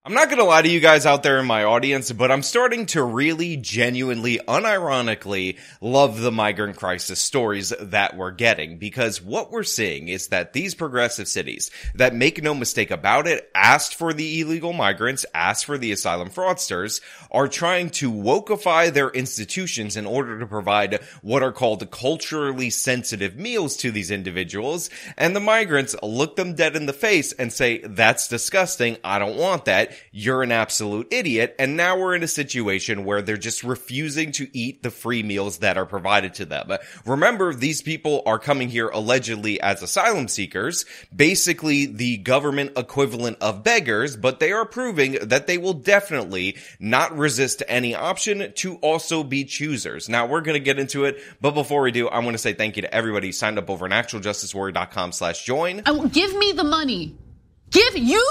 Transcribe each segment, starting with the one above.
I'm not gonna lie to you guys out there in my audience, but I'm starting to really, genuinely, unironically love the migrant crisis stories that we're getting, because what we're seeing is that these progressive cities that, make no mistake about it, asked for the illegal migrants, asked for the asylum fraudsters, are trying to wokeify their institutions in order to provide what are called culturally sensitive meals to these individuals, and the migrants look them dead in the face and say, "That's disgusting, I don't want that. You're an absolute idiot." And now we're in a situation where they're just refusing to eat the free meals that are provided to them. Remember, these people are coming here allegedly as asylum seekers, basically the government equivalent of beggars, but they are proving that they will definitely not resist any option to also be choosers. Now, we're going to get into it, but before we do, I want to say thank you to everybody who signed up over at actualjusticewarrior.com/join. Give me the money. Give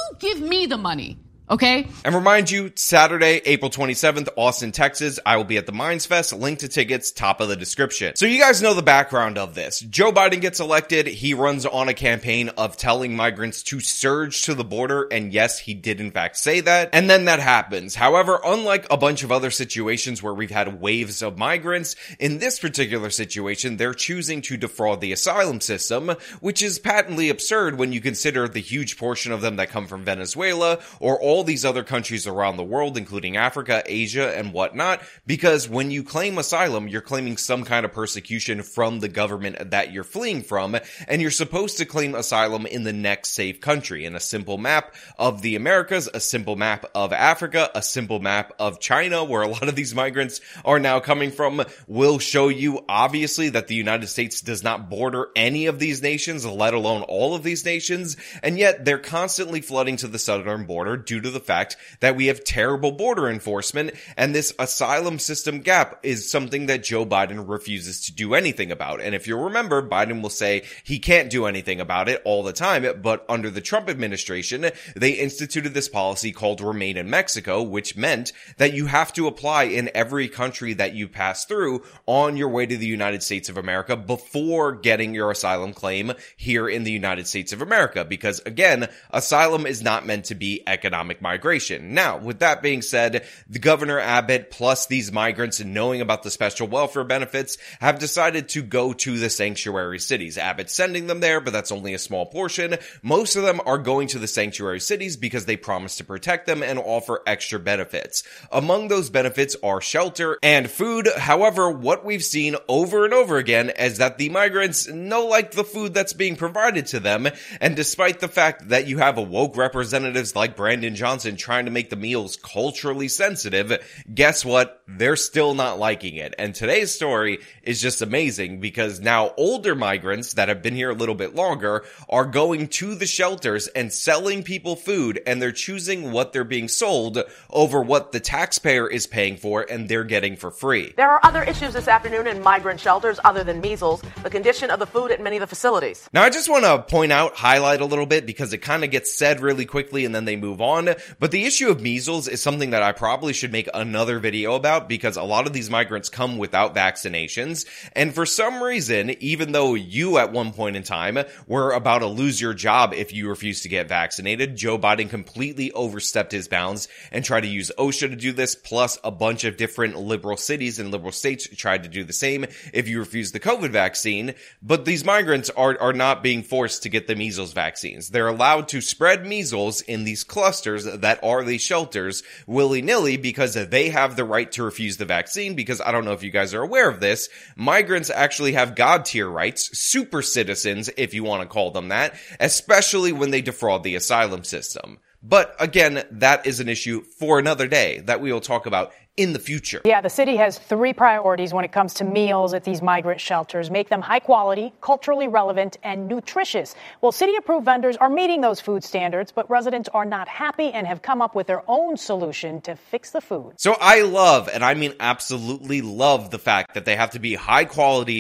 me the money. Okay. And remind you, Saturday, April 27th, Austin, Texas, I will be at the Minds Fest. Link to tickets, top of the description. So you guys know the background of this. Joe Biden gets elected. He runs on a campaign of telling migrants to surge to the border. And yes, he did in fact say that. And then that happens. However, unlike a bunch of other situations where we've had waves of migrants, in this particular situation, they're choosing to defraud the asylum system, which is patently absurd when you consider the huge portion of them that come from Venezuela or all these other countries around the world, including Africa, Asia, and whatnot, because when you claim asylum, you're claiming some kind of persecution from the government that you're fleeing from, and you're supposed to claim asylum in the next safe country. In a simple map of the Americas, a simple map of Africa, a simple map of China, where a lot of these migrants are now coming from, will show you, obviously, that the United States does not border any of these nations, let alone all of these nations, and yet they're constantly flooding to the southern border due to the fact that we have terrible border enforcement, and this asylum system gap is something that Joe Biden refuses to do anything about. And if you remember, Biden will say he can't do anything about it all the time, but under the Trump administration, they instituted this policy called Remain in Mexico, which meant that you have to apply in every country that you pass through on your way to the United States of America before getting your asylum claim here in the United States of America, because again, asylum is not meant to be economic migration. Now, with that being said, the Governor Abbott plus these migrants, knowing about the special welfare benefits, have decided to go to the sanctuary cities. Abbott's sending them there, but that's only a small portion. Most of them are going to the sanctuary cities because they promise to protect them and offer extra benefits. Among those benefits are shelter and food. However, what we've seen over and over again is that the migrants no like the food that's being provided to them, and despite the fact that you have woke representatives like Brandon Johnson trying to make the meals culturally sensitive, guess what? They're still not liking it. And today's story is just amazing because now older migrants that have been here a little bit longer are going to the shelters and selling people food, and they're choosing what they're being sold over what the taxpayer is paying for and they're getting for free. There are other issues this afternoon in migrant shelters other than measles, the condition of the food at many of the facilities. Now, I just want to point out, highlight a little bit, because it kind of gets said really quickly and then they move on. But the issue of measles is something that I probably should make another video about, because a lot of these migrants come without vaccinations. And for some reason, even though you at one point in time were about to lose your job if you refused to get vaccinated, Joe Biden completely overstepped his bounds and tried to use OSHA to do this, plus a bunch of different liberal cities and liberal states tried to do the same if you refuse the COVID vaccine. But these migrants are not being forced to get the measles vaccines. They're allowed to spread measles in these clusters that are these shelters willy-nilly because they have the right to refuse the vaccine, because I don't know if you guys are aware of this, migrants actually have God tier rights, super citizens if you want to call them that, especially when they defraud the asylum system. But again, that is an issue for another day that we will talk about in the future. Yeah, the city has 3 priorities when it comes to meals at these migrant shelters. Make them high quality, culturally relevant, and nutritious. Well, city-approved vendors are meeting those food standards, but residents are not happy and have come up with their own solution to fix the food. So I love, and I mean absolutely love, the fact that they have to be high quality,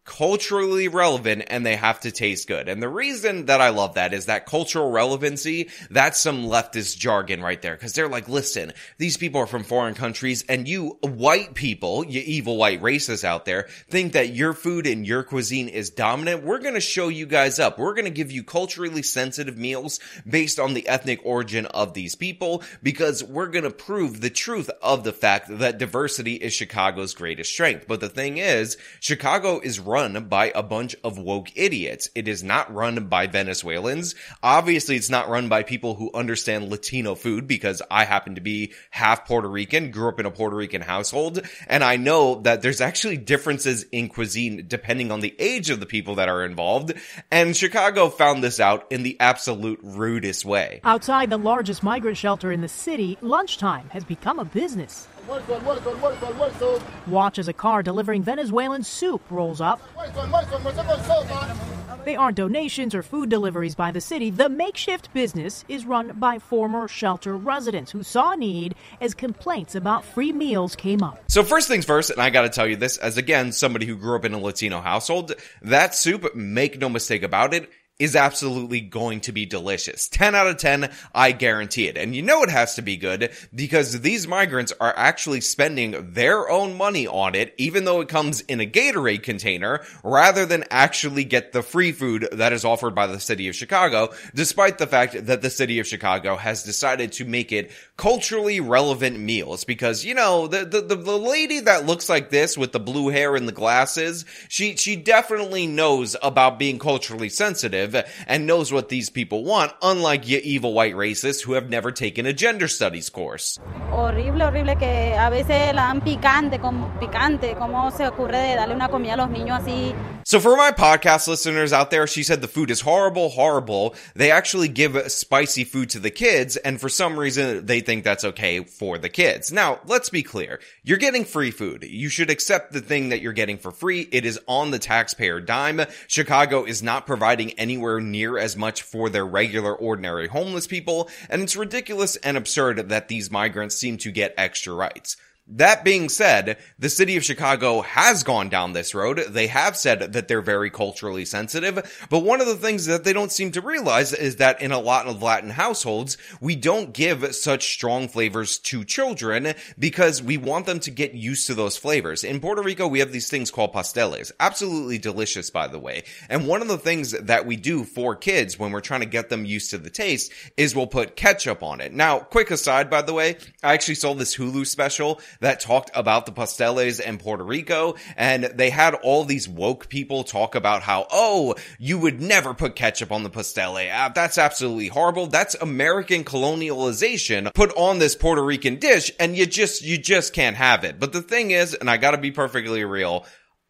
culturally relevant, and they have to taste good. And the reason that I love that is that cultural relevancy, that's some leftist jargon right there. Because they're like, listen, these people are from foreign countries, and you white people, you evil white racists out there, think that your food and your cuisine is dominant. We're going to show you guys up. We're going to give you culturally sensitive meals based on the ethnic origin of these people, because we're going to prove the truth of the fact that diversity is Chicago's greatest strength. But the thing is, Chicago is run by a bunch of woke idiots. It is not run by Venezuelans. Obviously, it's not run by people who understand Latino food, because I happen to be half Puerto Rican, grew up in a Puerto Rican household, and I know that there's actually differences in cuisine depending on the age of the people that are involved, and Chicago found this out in the absolute rudest way. Outside the largest migrant shelter in the city, lunchtime has become a business. Watch as a car delivering Venezuelan soup rolls up. They aren't donations or food deliveries by the city. The makeshift business is run by former shelter residents who saw a need as complaints about free meals came up. So first things first, and I gotta tell you this as, again, somebody who grew up in a Latino household, that soup, make no mistake about it, is absolutely going to be delicious. 10 out of 10, I guarantee it. And you know it has to be good, because these migrants are actually spending their own money on it, even though it comes in a Gatorade container, rather than actually get the free food that is offered by the city of Chicago, despite the fact that the city of Chicago has decided to make it culturally relevant meals. Because, you know, the lady that looks like this with the blue hair and the glasses, she definitely knows about being culturally sensitive and knows what these people want, unlike you evil white racists who have never taken a gender studies course. Horrible que a veces la dan picante, ¿cómo se ocurre de darle una comida a los niños así? So for my podcast listeners out there, she said the food is horrible. They actually give spicy food to the kids, and for some reason, they think that's okay for the kids. Now, let's be clear. You're getting free food. You should accept the thing that you're getting for free. It is on the taxpayer dime. Chicago is not providing anywhere near as much for their regular, ordinary homeless people, and it's ridiculous and absurd that these migrants seem to get extra rights. That being said, the city of Chicago has gone down this road. They have said that they're very culturally sensitive, but one of the things that they don't seem to realize is that in a lot of Latin households, we don't give such strong flavors to children because we want them to get used to those flavors. In Puerto Rico, we have these things called pasteles. Absolutely delicious, by the way. And one of the things that we do for kids when we're trying to get them used to the taste is we'll put ketchup on it. Now, quick aside, by the way, I actually saw this Hulu special that talked about the pasteles in Puerto Rico, and they had all these woke people talk about how, oh, you would never put ketchup on the pastele. That's absolutely horrible. That's American colonialization put on this Puerto Rican dish, and you just can't have it. But the thing is, and I gotta be perfectly real,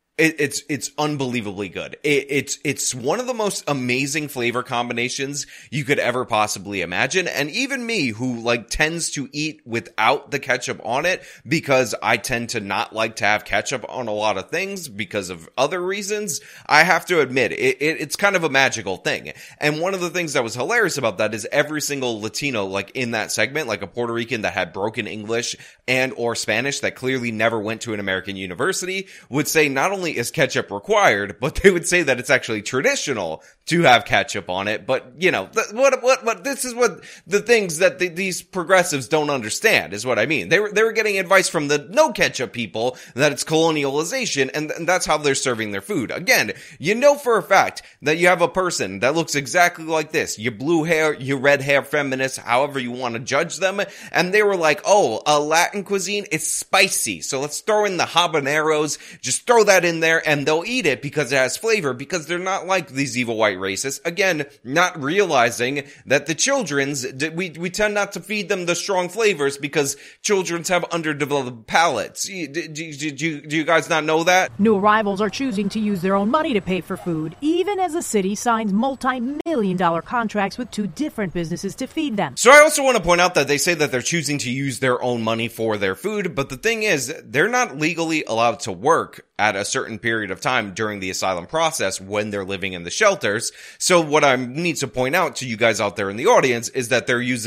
it's unbelievably good. It's one of the most amazing flavor combinations you could ever possibly imagine. And even me, who tends to eat without the ketchup on it, because I tend to not like to have ketchup on a lot of things because of other reasons, I have to admit, it's kind of a magical thing. And one of the things that was hilarious about that is every single Latino, in that segment, a Puerto Rican that had broken English and or Spanish that clearly never went to an American university, would say not only is ketchup required, but they would say that it's actually traditional to have ketchup on it. But, you know, what this is what the things that these progressives don't understand is what I mean. They were getting advice from the no ketchup people that it's colonialization, and that's how they're serving their food. Again, you know for a fact that you have a person that looks exactly like this, your blue hair, your red hair feminists, however you want to judge them, and they were like, oh, a Latin cuisine is spicy, so let's throw in the habaneros, just throw that in there, and they'll eat it because it has flavor, because they're not like these evil white racists. Again, not realizing that the children's, we tend not to feed them the strong flavors because children's have underdeveloped palates. Do you guys not know that? New arrivals are choosing to use their own money to pay for food, even as the city signs multi-million-dollar contracts with two different businesses to feed them. So I also want to point out that they say that they're choosing to use their own money for their food, but the thing is, they're not legally allowed to work at a certain period of time during the asylum process when they're living in the shelters. So what I need to point out to you guys out there in the audience is that they're using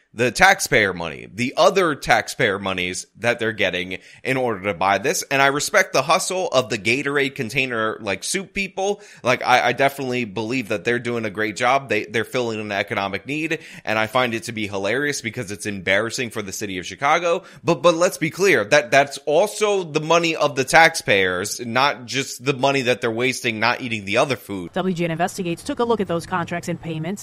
the taxpayer money, the other taxpayer monies that they're getting in order to buy this. And I respect the hustle of the Gatorade container, like, soup people. Like, I definitely believe that they're doing a great job. They're filling an economic need, and I find it to be hilarious because it's embarrassing for the city of Chicago. But let's be clear, that's also the money of the taxpayers, not just the money that they're wasting not eating the other food. WGN Investigates took a look at those contracts and payments.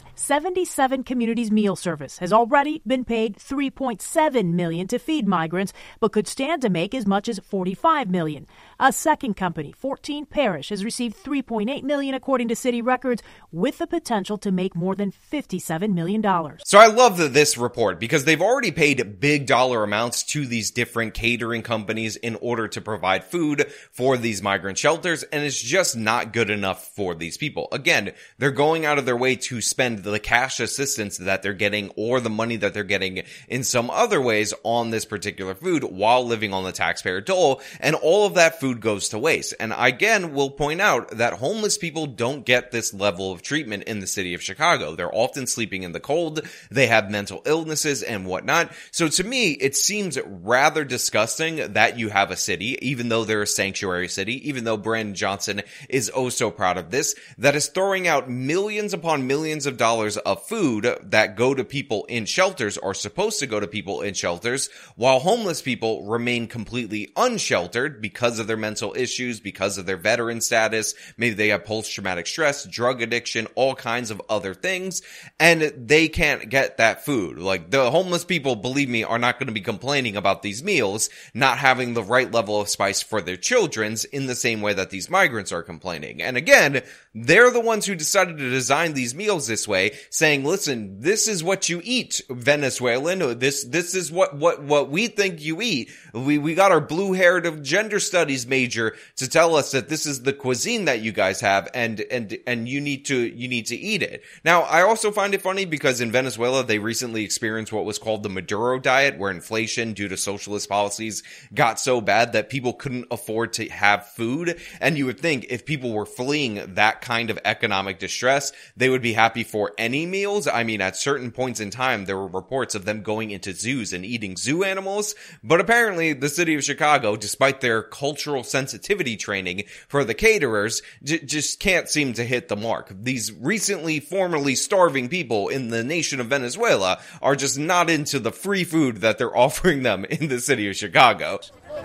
77 Communities Meal Service has already been paid $3.7 million to feed migrants, but could stand to make as much as $45 million. A second company, 14 Parish, has received $3.8 million according to city records, with the potential to make more than $57 million. So I love this report because they've already paid big dollar amounts to these different catering companies in order to provide food for these migrant shelters, and it's just not good enough for these people. Again, they're going out of their way to spend the cash assistance that they're getting or the money that they're getting in some other ways on this particular food while living on the taxpayer dole, and all of that food goes to waste. And again, we'll point out that homeless people don't get this level of treatment in the city of Chicago. They're often sleeping in the cold, they have mental illnesses and whatnot. So to me, it seems rather disgusting that you have a city, even though they're a sanctuary city, even though Brandon Johnson is oh so proud of this, that is throwing out millions upon millions of dollars of food that go to people in shelters, or supposed to go to people in shelters, while homeless people remain completely unsheltered because of their mental issues, because of their veteran status. Maybe they have post-traumatic stress, drug addiction, all kinds of other things, and they can't get that food. Like, the homeless people, believe me, are not going to be complaining about these meals not having the right level of spice for their children's in the same way that these migrants are complaining. And again, they're the ones who decided to design these meals this way, saying, listen, this is what you eat, Venezuelan. This is what we think you eat. We got our blue-haired gender studies major to tell us that this is the cuisine that you guys have, and you need to eat it. Now, I also find it funny because in Venezuela, they recently experienced what was called the Maduro diet, where inflation due to socialist policies got so bad that people couldn't afford to have food. And you would think if people were fleeing that kind of economic distress, they would be happy for any meals. I mean, at certain points in time, there were reports of them going into zoos and eating zoo animals. But apparently, the city of Chicago, despite their cultural sensitivity training for the caterers, just can't seem to hit the mark. These recently formerly starving people in the nation of Venezuela are just not into the free food that they're offering them in the city of Chicago.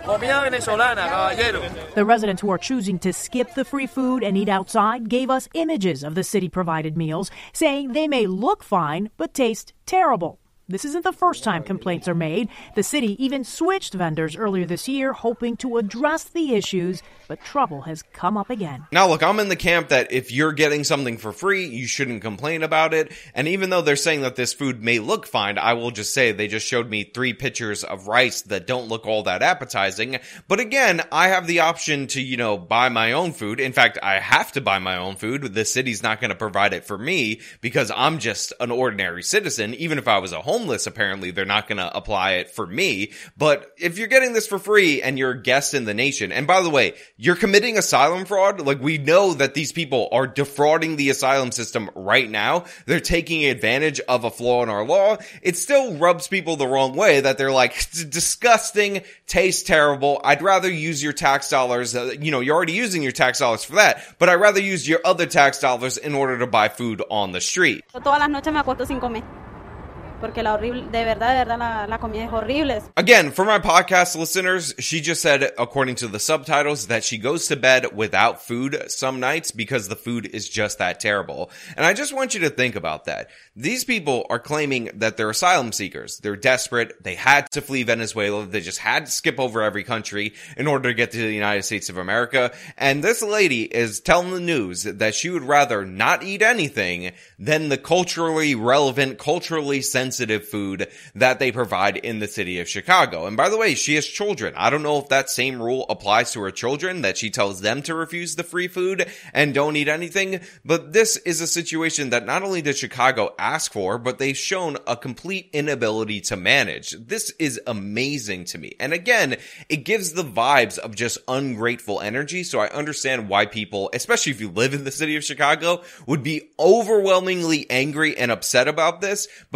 The residents who are choosing to skip the free food and eat outside gave us images of the city-provided meals, saying they may look fine but taste terrible. This isn't the first time complaints are made. The city even switched vendors earlier this year, hoping to address the issues, but trouble has come up again. Now, look, I'm in the camp that if you're getting something for free, you shouldn't complain about it. And even though they're saying that this food may look fine, I will just say they just showed me 3 pictures of rice that don't look all that appetizing. But again, I have the option to, buy my own food. In fact, I have to buy my own food. The city's not going to provide it for me because I'm just an ordinary citizen. Even if I was a homeless, apparently they're not going to apply it for me. But if you're getting this for free and you're a guest in the nation, and by the way, you're committing asylum fraud. Like, we know that these people are defrauding the asylum system right now. They're taking advantage of a flaw in our law. It still rubs people the wrong way that they're like, it's disgusting, tastes terrible. I'd rather use your tax dollars. You're already using your tax dollars for that, but I'd rather use your other tax dollars in order to buy food on the street. Todas las noches me acuesto sin comer. Porque la verdad, la comida es horrible. Again, for my podcast listeners, she just said, according to the subtitles, that she goes to bed without food some nights because the food is just that terrible. And I just want you to think about that. These people are claiming that they're asylum seekers. They're desperate. They had to flee Venezuela. They just had to skip over every country in order to get to the United States of America. And this lady is telling the news that she would rather not eat anything than the culturally relevant, culturally sensitive food that they provide in the city of Chicago. And by the way, she has children. I don't know if that same rule applies to her children, that she tells them to refuse the free food and don't eat anything. But this is a situation that not only did Chicago ask for, but they've shown a complete inability to manage. This is amazing to me. And again, it gives the vibes of just ungrateful energy. So I understand why people, especially if you live in the city of Chicago, would be overwhelmingly angry and upset about this. But for me,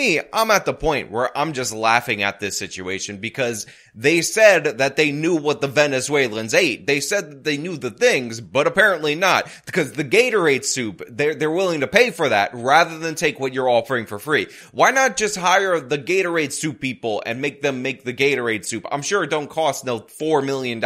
me, I'm at the point where I'm just laughing at this situation because they said that they knew what the Venezuelans ate. They said that they knew the things, but apparently not, because the Gatorade soup, they're willing to pay for that rather than take what you're offering for free. Why not just hire the Gatorade soup people and make them make the Gatorade soup? I'm sure it don't cost no $4 million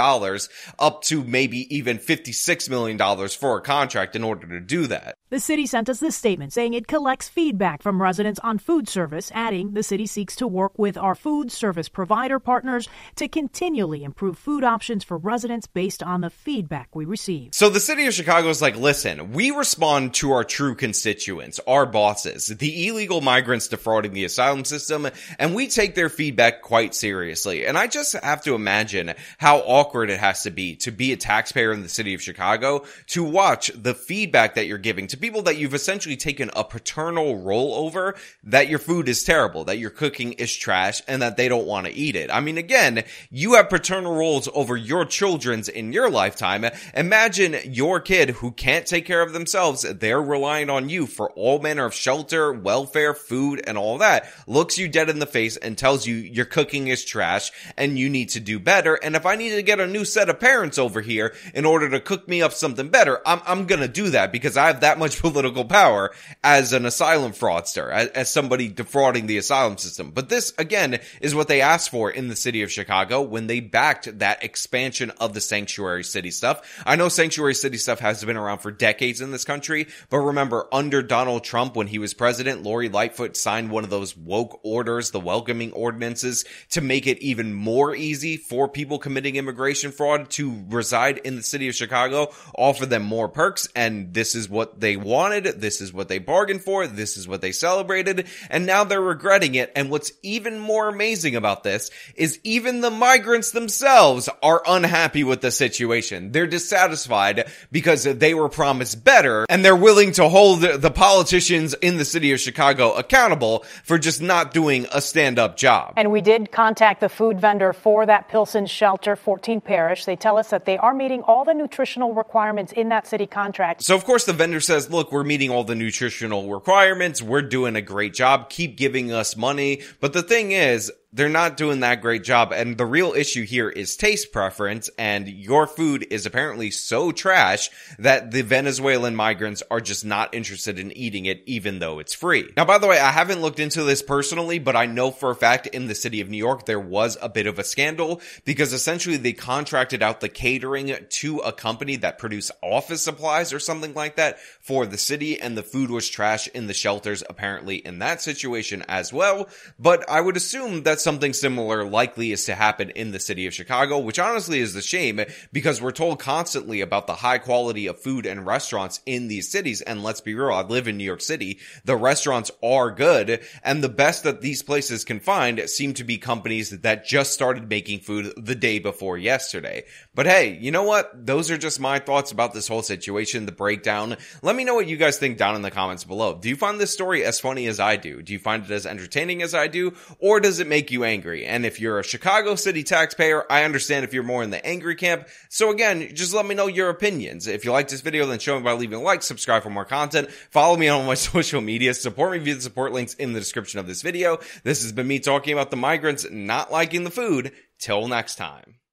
up to maybe even $56 million for a contract in order to do that. The city sent us this statement saying it collects feedback from residents on food service, adding the city seeks to work with our food service provider partners to continually improve food options for residents based on the feedback we receive. So the city of Chicago is like, listen, we respond to our true constituents, our bosses, the illegal migrants defrauding the asylum system, and we take their feedback quite seriously. And I just have to imagine how awkward it has to be a taxpayer in the city of Chicago to watch the feedback that you're giving to people that you've essentially taken a paternal role over, that your food is terrible, that your cooking is trash, and that they don't want to eat it. I mean, again, you have paternal roles over your children's in your lifetime. Imagine your kid who can't take care of themselves, they're relying on you for all manner of shelter, welfare, food, and all that, looks you dead in the face and tells you your cooking is trash and you need to do better. And if I need to get a new set of parents over here in order to cook me up something better, I'm gonna do that because I have that much political power as an asylum fraudster, as somebody defrauding the asylum system. But this, again, is what they asked for in the city of Chicago when they backed that expansion of the sanctuary city stuff. I know sanctuary city stuff has been around for decades in this country, but remember, under Donald Trump, when he was president, Lori Lightfoot signed one of those woke orders, the welcoming ordinances, to make it even more easy for people committing immigration fraud to reside in the city of Chicago, offer them more perks, and this is what they wanted, this is what they bargained for, this is what they celebrated, and now they're regretting it. And what's even more amazing about this is even the migrants themselves are unhappy with the situation. They're dissatisfied because they were promised better, and they're willing to hold the politicians in the city of Chicago accountable for just not doing a stand-up job. And we did contact the food vendor for that Pilsen shelter, 14 Parish. They tell us that they are meeting all the nutritional requirements in that city contract. So of course the vendor says, look, we're meeting all the nutritional requirements, we're doing a great job, keep giving us money. But the thing is, they're not doing that great job, and the real issue here is taste preference, and your food is apparently so trash that the Venezuelan migrants are just not interested in eating it, even though it's free. Now, by the way, I haven't looked into this personally, but I know for a fact in the city of New York, there was a bit of a scandal, because essentially they contracted out the catering to a company that produced office supplies or something like that for the city, and the food was trash in the shelters, apparently in that situation as well. But I would assume that something similar likely is to happen in the city of Chicago, which honestly is a shame because we're told constantly about the high quality of food and restaurants in these cities. And let's be real, I live in New York City. The restaurants are good, and the best that these places can find seem to be companies that just started making food the day before yesterday. But hey, you know what? Those are just my thoughts about this whole situation, the breakdown. Let me know what you guys think down in the comments below. Do you find this story as funny as I do? Do you find it as entertaining as I do? Or does it make you angry? And if you're a Chicago city taxpayer, I understand if you're more in the angry camp. So again, just let me know your opinions. If you like this video, then show me by leaving a like, subscribe for more content, follow me on all my social media, support me via the support links in the description of this video. This has been me talking about the migrants not liking the food. Till next time.